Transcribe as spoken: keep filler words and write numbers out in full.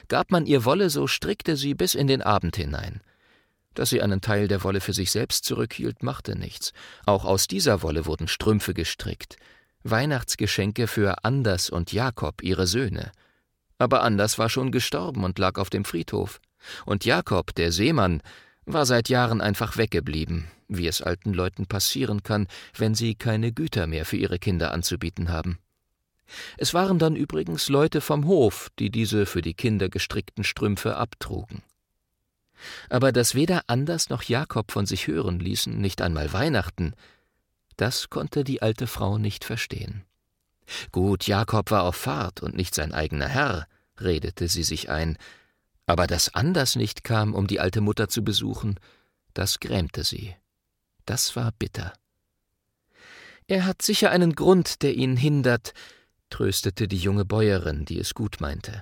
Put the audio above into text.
Gab man ihr Wolle, so strickte sie bis in den Abend hinein. Dass sie einen Teil der Wolle für sich selbst zurückhielt, machte nichts. Auch aus dieser Wolle wurden Strümpfe gestrickt. Weihnachtsgeschenke für Anders und Jakob, ihre Söhne. Aber Anders war schon gestorben und lag auf dem Friedhof. Und Jakob, der Seemann, war seit Jahren einfach weggeblieben, wie es alten Leuten passieren kann, wenn sie keine Güter mehr für ihre Kinder anzubieten haben. Es waren dann übrigens Leute vom Hof, die diese für die Kinder gestrickten Strümpfe abtrugen. Aber dass weder Anders noch Jakob von sich hören ließen, nicht einmal Weihnachten, das konnte die alte Frau nicht verstehen. Gut, Jakob war auf Fahrt und nicht sein eigener Herr, redete sie sich ein, aber dass Anders nicht kam, um die alte Mutter zu besuchen, das grämte sie. Das war bitter. »Er hat sicher einen Grund, der ihn hindert«, tröstete die junge Bäuerin, die es gut meinte.